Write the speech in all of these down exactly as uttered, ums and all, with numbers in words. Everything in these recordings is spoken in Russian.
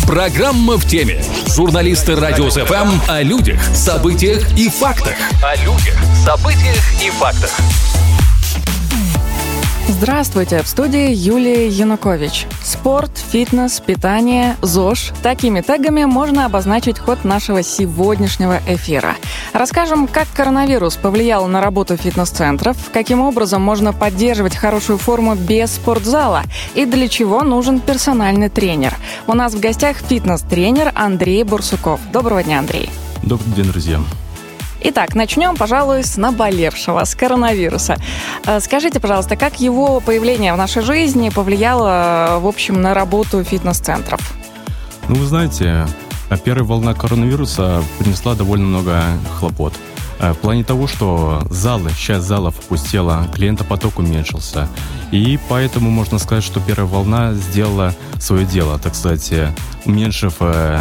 Программа в теме. Журналисты Радио СФМ о людях, событиях и фактах. О людях, событиях и фактах. Здравствуйте, в студии Юлия Янукович. Спорт, фитнес, питание, ЗОЖ. Такими тегами можно обозначить ход нашего сегодняшнего эфира. Расскажем, как коронавирус повлиял на работу фитнес-центров, каким образом можно поддерживать хорошую форму без спортзала и для чего нужен персональный тренер. У нас в гостях фитнес-тренер Андрей Бурсуков. Доброго дня, Андрей. Добрый день, друзья. Итак, начнем, пожалуй, с наболевшего, с коронавируса. Скажите, пожалуйста, как его появление в нашей жизни повлияло, в общем, на работу фитнес-центров? Ну, вы знаете, первая волна коронавируса принесла довольно много хлопот. В плане того, что залы, часть залов опустела, клиентопоток уменьшился. И поэтому можно сказать, что первая волна сделала свое дело, так сказать, уменьшив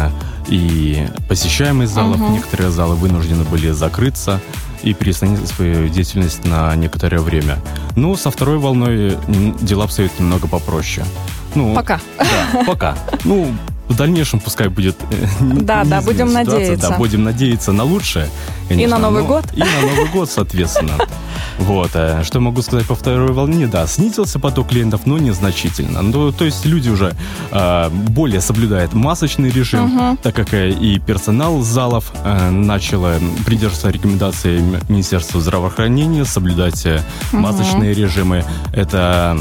и посещаемость залов. Uh-huh. Некоторые залы вынуждены были закрыться и переостановить свою деятельность на некоторое время. Ну, со второй волной дела обстоят немного попроще. Ну, пока. Да, пока. Ну, в дальнейшем пускай будет... Да, да, будем ситуация. надеяться. Да, будем надеяться на лучшее, конечно. И на Новый но... год. И на Новый год, соответственно. Вот. Что могу сказать по второй волне? Да, снизился поток клиентов, но незначительно. Ну, то есть люди уже э, более соблюдают масочный режим, uh-huh. так как и персонал залов э, начал придерживаться рекомендаций Министерства здравоохранения, соблюдать uh-huh. масочные режимы. Это...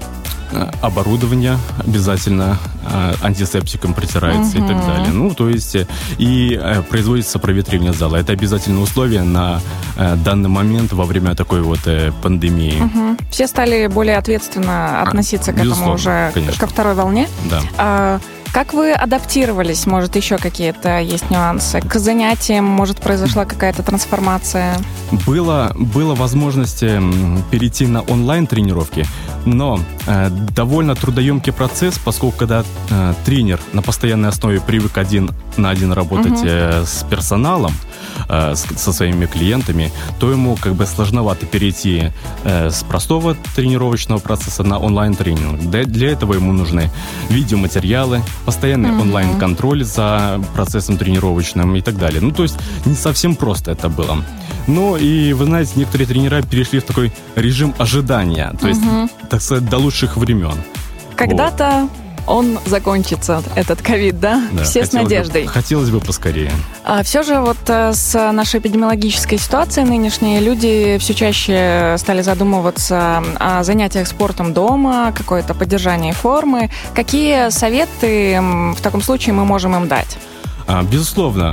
оборудование обязательно антисептиком притирается uh-huh. и так далее. Ну, то есть и производится проветривание зала. Это обязательное условие на данный момент во время такой вот пандемии. Uh-huh. Все стали более ответственно относиться а, к этому уже, конечно. Ко второй волне. Да. А, как вы адаптировались? Может, еще какие-то есть нюансы? К занятиям, может, произошла какая-то трансформация? Было, было возможность перейти на онлайн-тренировки, но э, довольно трудоемкий процесс, поскольку когда э, тренер на постоянной основе привык один на один работать uh-huh. э, с персоналом, э, с, со своими клиентами, то ему как бы сложновато перейти э, с простого тренировочного процесса на онлайн-тренинг. Для, для этого ему нужны видеоматериалы, постоянный uh-huh. онлайн-контроль за процессом тренировочным и так далее. Ну, то есть не совсем просто это было. Ну, и, вы знаете, некоторые тренера перешли в такой режим ожидания, то есть, uh-huh. так сказать, до лучших времен. Когда-то вот. Он закончится, этот ковид, да? Да, все с надеждой. Бы, хотелось бы поскорее. А все же вот с нашей эпидемиологической ситуацией нынешней люди все чаще стали задумываться о занятиях спортом дома, какое-то поддержание формы. Какие советы в таком случае мы можем им дать? А, безусловно,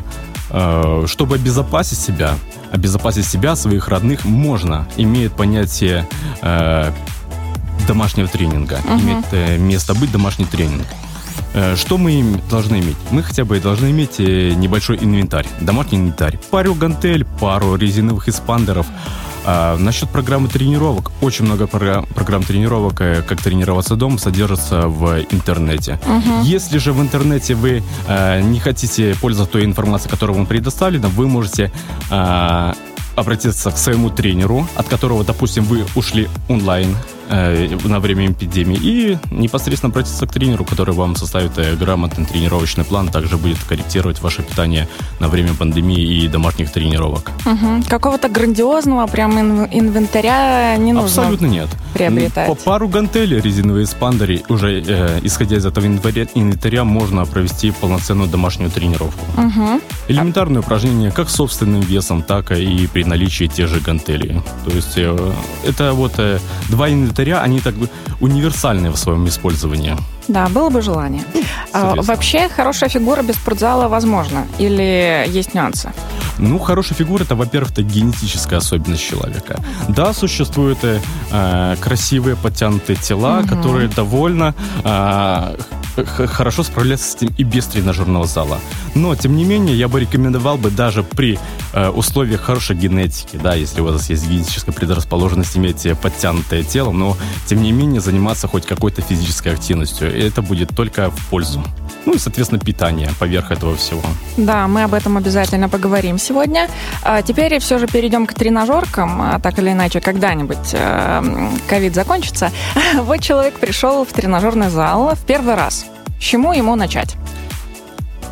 чтобы обезопасить себя, обезопасить себя, своих родных, можно, имеет понятие э, домашнего тренинга, uh-huh. имеет э, место быть домашний тренинг. Э, что мы им должны иметь? Мы хотя бы должны иметь э, небольшой инвентарь, домашний инвентарь, пару гантель, пару резиновых эспандеров. А, насчет программы тренировок, очень много программ, программ тренировок, как тренироваться дома, содержится в интернете. Uh-huh. Если же в интернете вы а, не хотите пользоваться той информацией, которая вам предоставлена, вы можете а, обратиться к своему тренеру, от которого, допустим, вы ушли онлайн э, на время эпидемии, и непосредственно обратиться к тренеру, который вам составит э, грамотный тренировочный план, также будет корректировать ваше питание на время пандемии и домашних тренировок. Угу. Какого-то грандиозного прям ин- инвентаря не нужно абсолютно нет. Приобретать. По пару гантелей, резиновые эспандеры, уже э, исходя из этого инвентаря, инвентаря можно провести полноценную домашнюю тренировку. Угу. Элементарные упражнения как с собственным весом, так и при наличии тех же гантелей. То есть э, это вот э, два инвентаря, они так бы универсальны в своем использовании. Да, было бы желание. А, вообще, хорошая фигура без спортзала возможна? Или есть нюансы? Ну, хорошая фигура – это, во-первых, это генетическая особенность человека. Да, существуют э, красивые, подтянутые тела, угу. которые довольно э, х- хорошо справляются с этим и без тренажерного зала. Но, тем не менее, я бы рекомендовал бы даже при э, условиях хорошей генетики, да, если у вас есть генетическая предрасположенность иметь подтянутое тело, но, тем не менее, заниматься хоть какой-то физической активностью. И это будет только в пользу. Ну и, соответственно, питание поверх этого всего. Да, мы об этом обязательно поговорим сегодня. А теперь все же перейдем к тренажеркам. Так или иначе, когда-нибудь ковид закончится. Вот человек пришел в тренажерный зал в первый раз. С чему ему начать?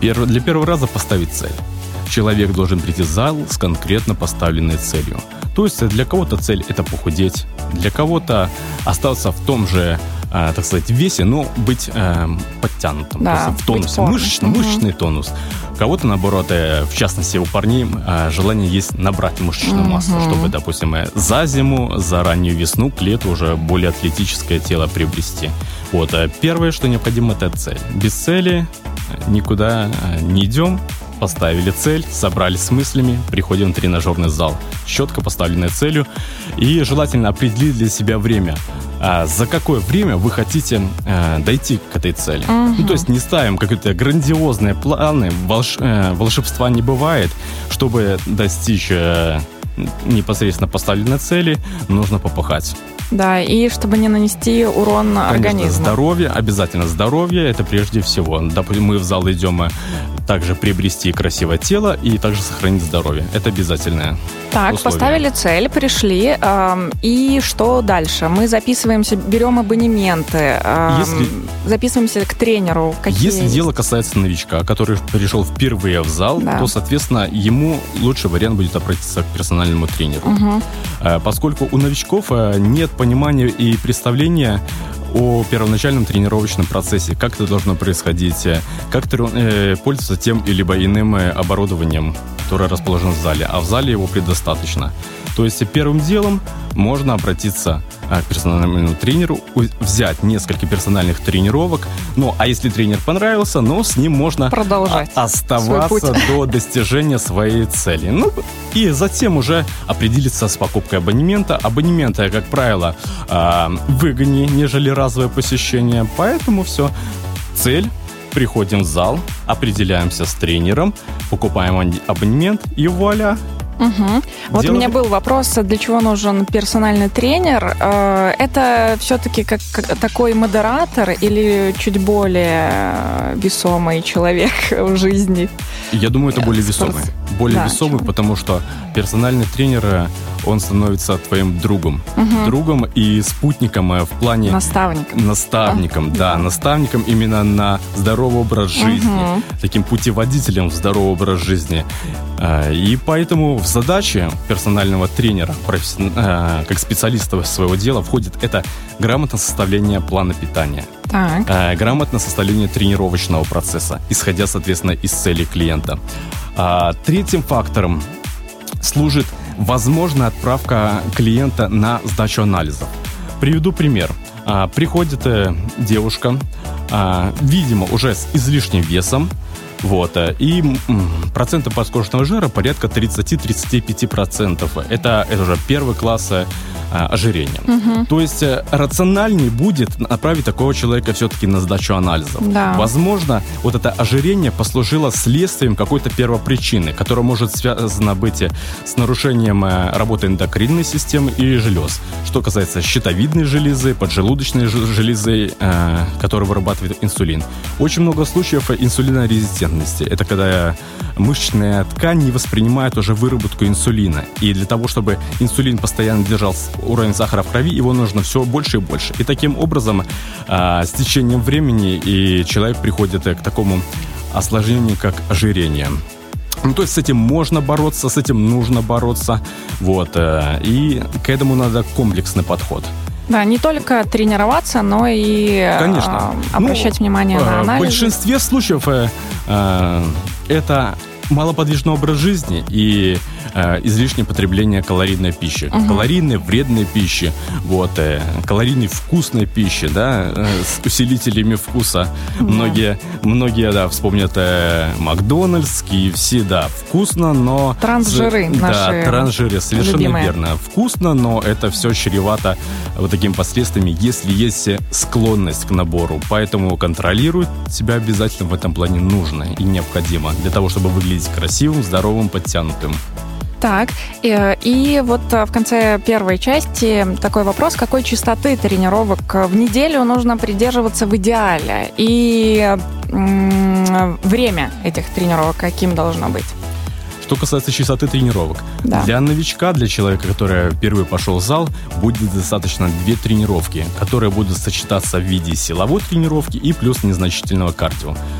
Перв... Для первого раза поставить цель. Человек должен прийти в зал с конкретно поставленной целью. То есть для кого-то цель – это похудеть, для кого-то остаться в том же, э, так сказать, весе, но быть э, подтянутым, да, в тонусе, мышечный, угу. мышечный тонус. У кого-то, наоборот, э, в частности, у парней э, желание есть набрать мышечную массу, угу. чтобы, допустим, э, за зиму, за раннюю весну, к лету уже более атлетическое тело приобрести. Вот. Э, первое, что необходимо, это цель. Без цели никуда э, не идем. Поставили цель, собрались с мыслями, приходим в тренажерный зал. Четко поставленной целью. И желательно определить для себя время. А за какое время вы хотите а, дойти к этой цели. Uh-huh. Ну, то есть не ставим какие-то грандиозные планы. Волш... Э, волшебства не бывает. Чтобы достичь э, непосредственно поставленной цели, нужно попахать. Да, и чтобы не нанести урон Конечно, организму. Здоровье, обязательно здоровье, это прежде всего. Мы в зал идем также приобрести красивое тело и также сохранить здоровье. Это обязательное Так, условие. Поставили цель, пришли, э, и что дальше? Мы записываемся, берем абонементы, э, Если, записываемся к тренеру. Какие если есть? дело касается новичка, который пришел впервые в зал, да. то, соответственно, ему лучший вариант будет обратиться к персональному тренеру. Угу. Э, поскольку у новичков нет понимания и представления о первоначальном тренировочном процессе, как это должно происходить, как э, пользоваться тем или иным оборудованием, которое расположено в зале, а в зале его предостаточно. То есть первым делом можно обратиться к персональному тренеру, взять несколько персональных тренировок, ну, а если тренер понравился, ну, с ним можно продолжать оставаться до достижения своей цели. Ну, и затем уже определиться с покупкой абонемента. Абонементы, как правило, выгоднее, нежели разовое посещение, поэтому все, цель. Приходим в зал, определяемся с тренером, покупаем абонемент и вуаля. Угу. Вот Дело... у меня был вопрос, для чего нужен персональный тренер. Это все-таки как такой модератор или чуть более весомый человек в жизни? Я думаю, это более весомый. Более да, весомый, чего? Потому что персональный тренер, он становится твоим другом. Угу. Другом и спутником в плане... Наставником. Наставником, да. да. Наставником именно на здоровый образ жизни. Угу. Таким путеводителем в здоровый образ жизни. И поэтому в задачи персонального тренера, как специалиста своего дела, входит это грамотное составление плана питания. Так. Грамотное составление тренировочного процесса, исходя, соответственно, из целей клиента. Третьим фактором служит возможная отправка клиента на сдачу анализов. Приведу пример. Приходит девушка, видимо, уже с излишним весом, вот, и проценты подкожного жира порядка тридцать-тридцать пять процентов. Это, это уже первый класс а, ожирения. Угу. То есть рациональнее будет направить такого человека все-таки на сдачу анализов. Да. Возможно, вот это ожирение послужило следствием какой-то первопричины, которая может связана быть с нарушением работы эндокринной системы и желез. Что касается щитовидной железы, поджелудочной железы, э, которая вырабатывает инсулин. Очень много случаев инсулинорезистентности. Это когда мышечная ткань не воспринимает уже выработку инсулина. И для того, чтобы инсулин постоянно держал уровень сахара в крови, его нужно все больше и больше. И таким образом, э, с течением времени и человек приходит к такому осложнению, как ожирение. Ну, то есть с этим можно бороться, с этим нужно бороться. Вот, э, и к этому надо комплексный подход. Да, не только тренироваться, но и Конечно. Э, обращать ну, внимание на анализы. В большинстве случаев э, э, это малоподвижный образ жизни и э, излишнее потребление калорийной пищи. Угу. Калорийной, вредной пищи, вот, э, калорийной вкусной пищи, да, э, с усилителями вкуса. Да. Многие, многие, да, вспомнят э, Макдональдс, кей эф си, да, вкусно, но... Трансжиры да, наши трансжиры, совершенно любимые. Верно. Вкусно, но это все чревато вот такими последствиями, если есть склонность к набору. Поэтому контролировать себя обязательно в этом плане нужно и необходимо для того, чтобы выглядеть красивым, здоровым, подтянутым. Так, и, и вот в конце первой части такой вопрос, какой частоты тренировок в неделю нужно придерживаться в идеале? И м- время этих тренировок каким должно быть? Что касается частоты тренировок, да. Для новичка, для человека, который впервые пошел в зал, будет достаточно две тренировки, которые будут сочетаться в виде силовой тренировки и плюс незначительного кардио.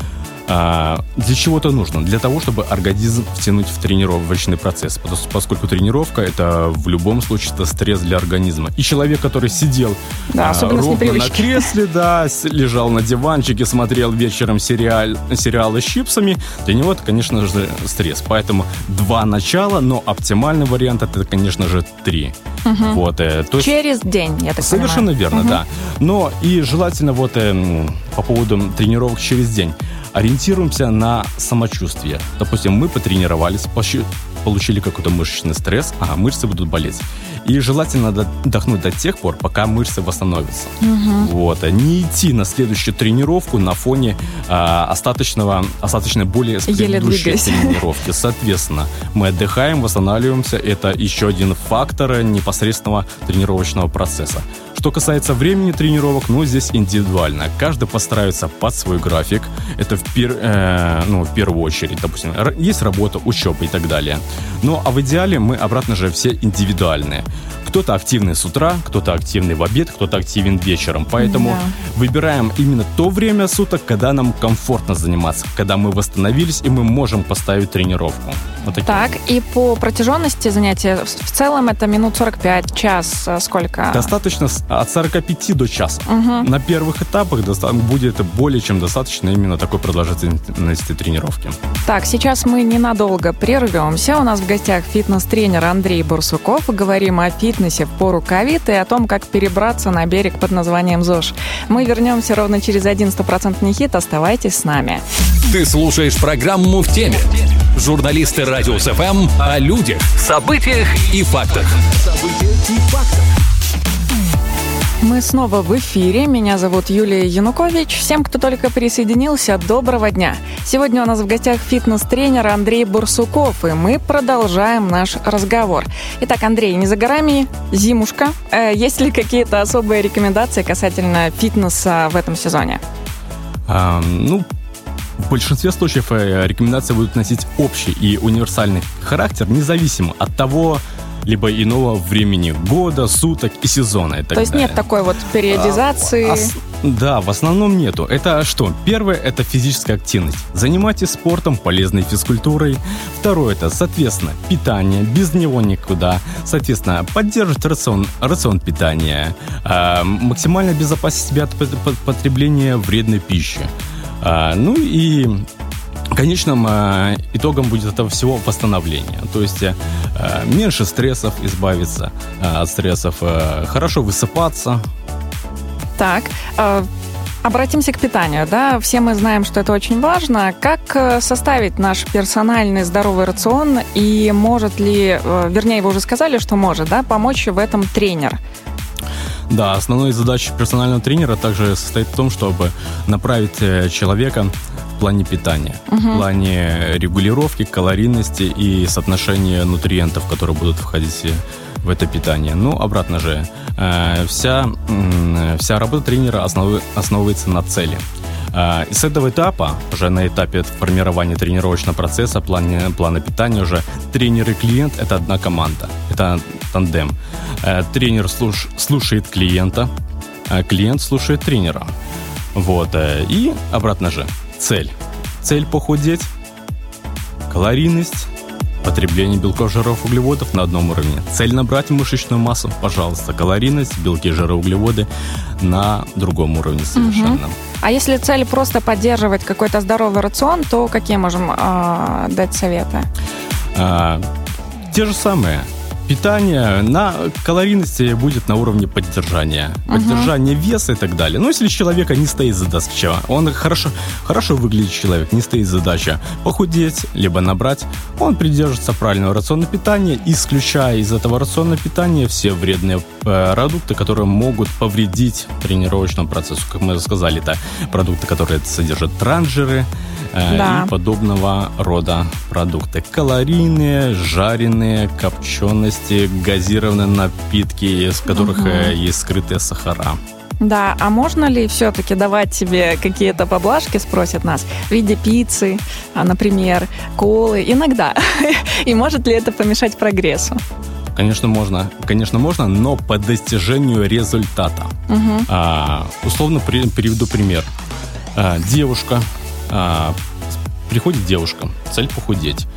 для чего это нужно? Для того, чтобы организм втянуть в тренировочный процесс, поскольку тренировка это в любом случае это стресс для организма. И человек, который сидел да, а, ровно на кресле, да, лежал на диванчике, смотрел вечером сериал, сериалы с чипсами, для него это, конечно же, стресс. Поэтому два начала, но оптимальный вариант это, конечно же, три. Угу. Вот, э, то есть, через день, я так совершенно понимаю. верно, угу. да. Но и желательно вот э, по поводу тренировок через день. Ориентируемся на самочувствие. Допустим, мы потренировались, получили какой-то мышечный стресс, а мышцы будут болеть. И желательно отдохнуть до тех пор, пока мышцы восстановятся. Угу. Вот. Не идти на следующую тренировку на фоне а, остаточного, остаточной боли с предыдущей тренировки. Соответственно, мы отдыхаем, восстанавливаемся. Это еще один фактор непосредственного тренировочного процесса. Что касается времени тренировок, ну, здесь индивидуально. Каждый подстраивается под свой график. Это в, пер, э, ну, в первую очередь. Допустим, есть работа, учеба и так далее. Ну, а в идеале мы, обратно же, все индивидуальные. Кто-то активный с утра, кто-то активный в обед, кто-то активен вечером. Поэтому да. выбираем именно то время суток, когда нам комфортно заниматься, когда мы восстановились и мы можем поставить тренировку. Вот так, и по протяженности занятия в целом это минут сорок пять, час, сколько? Достаточно от сорока пяти до часа. Угу. На первых этапах будет более чем достаточно именно такой продолжительности тренировки. Так, сейчас мы ненадолго прервемся. У нас в гостях фитнес-тренер Андрей Барсуков. Говорим о фитнесе в пору ковид и о том, как перебраться на берег под названием ЗОЖ. Мы вернемся ровно через один стопроцентный хит. Оставайтесь с нами. Ты слушаешь программу «В теме». Журналисты Радиус эф эм о людях, событиях и фактах. Мы снова в эфире. Меня зовут Юлия Янукович. Всем, кто только присоединился, доброго дня. Сегодня у нас в гостях фитнес-тренер Андрей Барсуков, и мы продолжаем наш разговор. Итак, Андрей, не за горами зимушка. Э, есть ли какие-то особые рекомендации касательно фитнеса в этом сезоне? А, ну, в большинстве случаев рекомендации будут носить общий и универсальный характер, независимо от того, либо иного времени года, суток и сезона. И так То есть далее. Нет такой вот периодизации? А, ос- да, в основном нету. Это что? Первое – это физическая активность. Занимайтесь спортом, полезной физкультурой. Второе – это, соответственно, питание. Без него никуда. Соответственно, поддерживать рацион, рацион питания. А, максимально обезопасить себя от потребления вредной пищи. А, ну и конечным э, итогом будет этого всего восстановление. То есть э, меньше стрессов избавиться э, от стрессов, э, хорошо высыпаться. Так, э, обратимся к питанию, да? Все мы знаем, что это очень важно. Как составить наш персональный здоровый рацион и может ли, э, вернее, вы уже сказали, что может, да, помочь в этом тренер? Да, основной задачей персонального тренера также состоит в том, чтобы направить человека в плане питания, uh-huh. в плане регулировки, калорийности и соотношения нутриентов, которые будут входить в это питание. Ну, обратно же, вся, вся работа тренера основ, основывается на цели. И с этого этапа, уже на этапе формирования тренировочного процесса, плана, плана питания, уже тренер и клиент – это одна команда, это тандем. Тренер слуш, слушает клиента, клиент слушает тренера. Вот. И обратно же, цель. Цель похудеть, калорийность, потребление белков, жиров, углеводов на одном уровне. Цель набрать мышечную массу, пожалуйста, калорийность, белки, жиры, углеводы на другом уровне совершенно. Угу. А если цель просто поддерживать какой-то здоровый рацион, то какие можем э, дать советы? А, те же самые. Питание на калорийности будет на уровне поддержания. Uh-huh. Поддержание веса и так далее. Но если человека не стоит задача, он хорошо, хорошо выглядит человек, не стоит задача похудеть, либо набрать, он придерживается правильного рациона питания, исключая из этого рациона питания все вредные э, продукты, которые могут повредить тренировочному процессу. Как мы сказали, это продукты, которые содержат трансжиры, да. и подобного рода продукты. Калорийные, жареные, копчености, газированные напитки, из которых угу. есть скрытые сахара. Да, а можно ли все-таки давать себе какие-то поблажки, спросят нас, в виде пиццы, например, колы? Иногда. И может ли это помешать прогрессу? Конечно, можно. Конечно, можно, но по достижению результата. Угу. А, условно при, приведу пример. А, девушка а, приходит девушка, цель похудеть.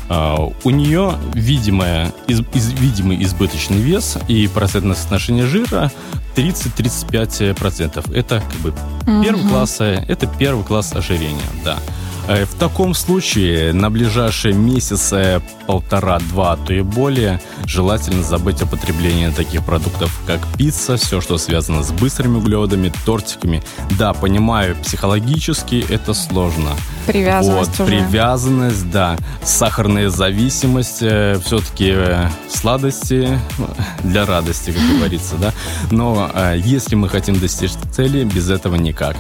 У нее видимая, из, из, видимый избыточный вес и процентное соотношение жира тридцать-тридцать пять процентов. Это как бы mm-hmm. первый класс, это первый класс ожирения, да. В таком случае на ближайшие месяцы полтора-два, то и более, желательно забыть о потреблении таких продуктов, как пицца, все, что связано с быстрыми углеводами, тортиками. Да, понимаю, психологически это сложно. Привязанность вот, уже. Привязанность, да. Сахарная зависимость, все-таки сладости для радости, как говорится, да. Но если мы хотим достичь цели, без этого никак.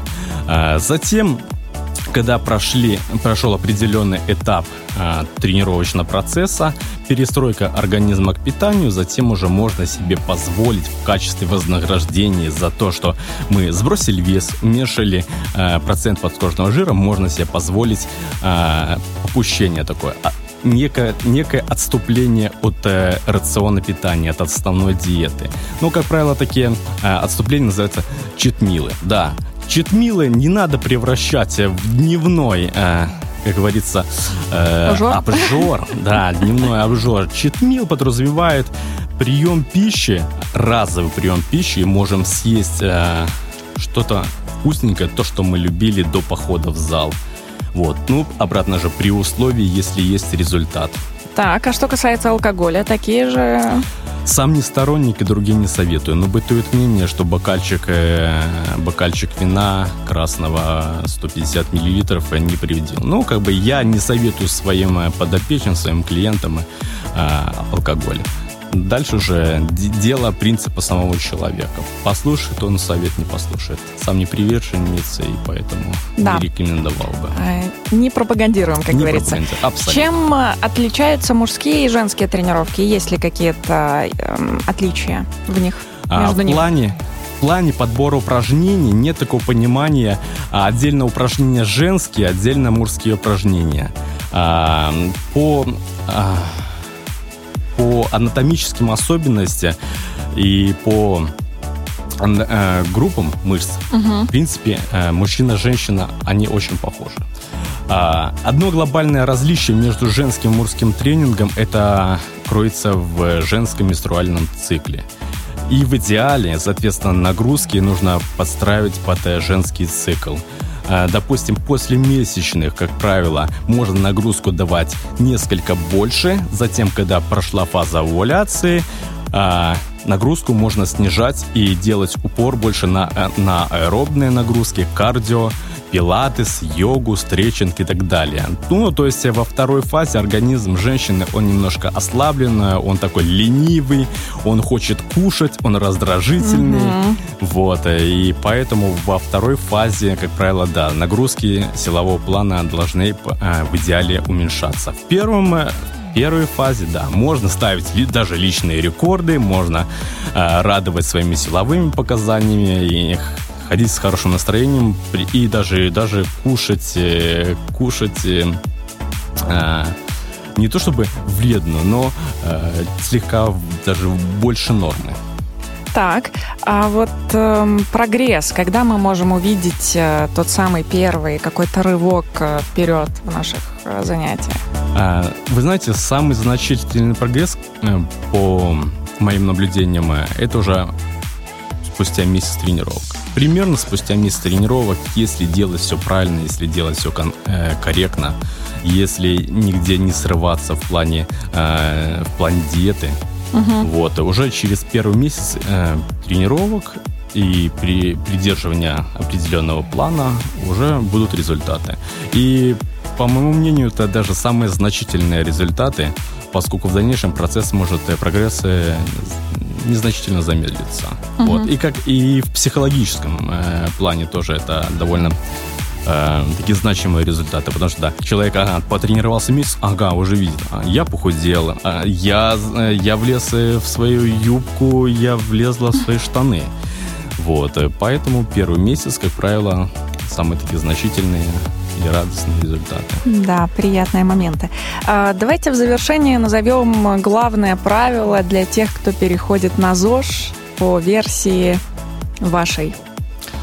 Затем, когда прошли, прошел определенный этап э, тренировочного процесса, перестройка организма к питанию, затем уже можно себе позволить в качестве вознаграждения за то, что мы сбросили вес, уменьшили э, процент подкожного жира, можно себе позволить э, попущение такое, некое, некое отступление от э, рациона питания, от основной диеты. Ну, как правило, такие э, отступления называются читмилы, да. Читмилы не надо превращать в дневной, э, как говорится, э, обжор. Да, дневной обжор. Читмил подразумевает прием пищи, разовый прием пищи, и можем съесть э, что-то вкусненькое, то, что мы любили до похода в зал. Вот. Ну, обратно же, при условии, если есть результат. Так, а что касается алкоголя, такие же... Сам не сторонник и другим не советую, но бытует мнение, что бокальчик, э, бокальчик вина красного сто пятьдесят миллилитров не приведил. Ну, как бы я не советую своим подопечным, своим клиентам э, алкоголь. Дальше уже дело принципа самого человека. Послушает он совет, не послушает. Сам не приверженец, и поэтому да. не рекомендовал бы. Не пропагандируем, как не говорится. Абсолютно. Чем отличаются мужские и женские тренировки? Есть ли какие-то э, отличия в них, между а, в ними? Плане, в плане подбора упражнений нет такого понимания. Отдельно упражнения женские, отдельно мужские упражнения. А, по... А, По анатомическим особенностям и по э, группам мышц, угу. в принципе, э, мужчина и женщина, они очень похожи. А, одно глобальное различие между женским и мужским тренингом это кроется в женском менструальном цикле. И в идеале, соответственно, нагрузки нужно подстраивать под женский цикл. Допустим, после месячных, как правило, можно нагрузку давать несколько больше. Затем, когда прошла фаза овуляции, нагрузку можно снижать и делать упор больше на, на аэробные нагрузки, кардио, пилатес, йогу, стретчинг и так далее. Ну, то есть во второй фазе организм женщины, он немножко ослаблен, он такой ленивый, он хочет кушать, он раздражительный. Mm-hmm. Вот, и поэтому во второй фазе, как правило, да, нагрузки силового плана должны в идеале уменьшаться. В первом В первой фазе, да, можно ставить даже личные рекорды, можно э, радовать своими силовыми показаниями и ходить с хорошим настроением и даже, даже кушать, э, кушать э, э, не то чтобы вредно, но э, слегка даже больше нормы. Так, а вот э, прогресс, когда мы можем увидеть э, тот самый первый какой-то рывок э, вперед в наших э, занятиях? А, вы знаете, самый значительный прогресс, э, по моим наблюдениям, э, это уже спустя месяц тренировок. Примерно спустя месяц тренировок, если делать все правильно, если делать все кон- э, корректно, если нигде не срываться в плане, э, в плане диеты, Uh-huh. вот, уже через первый месяц э, тренировок и при придерживании определенного плана уже будут результаты. И, по моему мнению, это даже самые значительные результаты, поскольку в дальнейшем процесс может, прогресс незначительно замедлиться. Uh-huh. Вот. И, как, и в психологическом э, плане тоже это довольно э, такие значимые результаты, потому что да, человек ага, потренировался месяц, ага, уже видит, а, я похудел, а, я, я влез в свою юбку, я влезла в свои штаны. Вот, поэтому первый месяц, как правило, самые такие значительные и радостные результаты. Да, приятные моменты. А, давайте в завершение назовем главное правило для тех, кто переходит на ЗОЖ по версии вашей.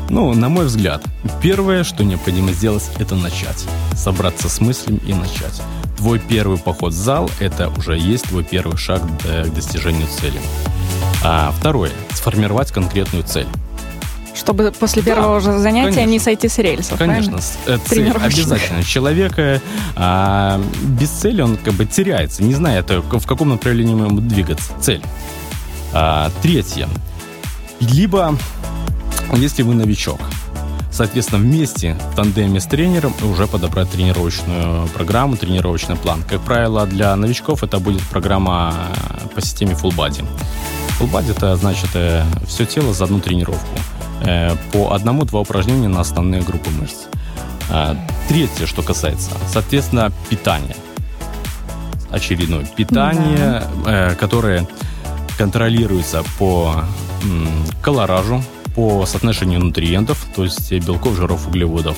Ну, на мой взгляд, первое, что необходимо сделать, это начать. Собраться с мыслями и начать. Твой первый поход в зал – это уже есть твой первый шаг к достижению цели. А второе – сформировать конкретную цель. Чтобы после первого да, же занятия конечно. не сойти с рельсов, Конечно, правильно? Цель обязательно. Человека а, без цели он как бы теряется, не зная, в каком направлении ему двигаться. Цель. А, третье. Либо, если вы новичок, соответственно, вместе в тандеме с тренером уже подобрать тренировочную программу, тренировочный план. Как правило, для новичков это будет программа по системе Full Body. Full Body – это значит все тело за одну тренировку. По одному-два упражнения на основные группы мышц. Третье, что касается, соответственно, питания. Очередное питание, да. которое контролируется по колоражу, по соотношению нутриентов, то есть белков, жиров, углеводов.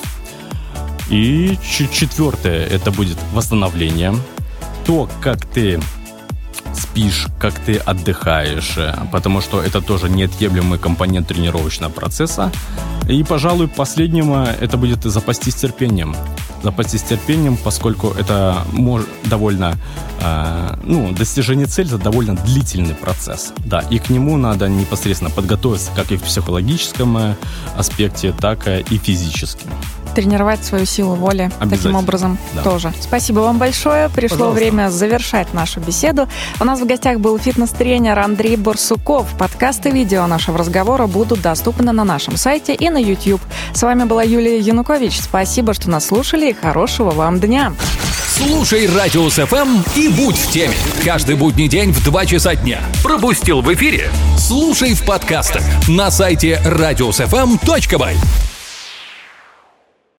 И четвертое, это будет восстановление. То, как ты спишь, как ты отдыхаешь, потому что это тоже неотъемлемый компонент тренировочного процесса. И, пожалуй, последним это будет запастись терпением. Запастись терпением, поскольку это может довольно, э, ну, достижение цели – это довольно длительный процесс. Да, и к нему надо непосредственно подготовиться как и в психологическом аспекте, так и физически. Тренировать свою силу воли таким образом да. тоже. Спасибо вам большое. Пришло Пожалуйста. время завершать нашу беседу. У нас в гостях был фитнес-тренер Андрей Барсуков. Подкасты и видео нашего разговора будут доступны на нашем сайте и на YouTube. С вами была Юлия Янукович. Спасибо, что нас слушали, и хорошего вам дня. Слушай Радиус эф эм и будь в теме. Каждый будний день в два часа дня. Пропустил в эфире? Слушай в подкастах на сайте радиус эф эм точка бай.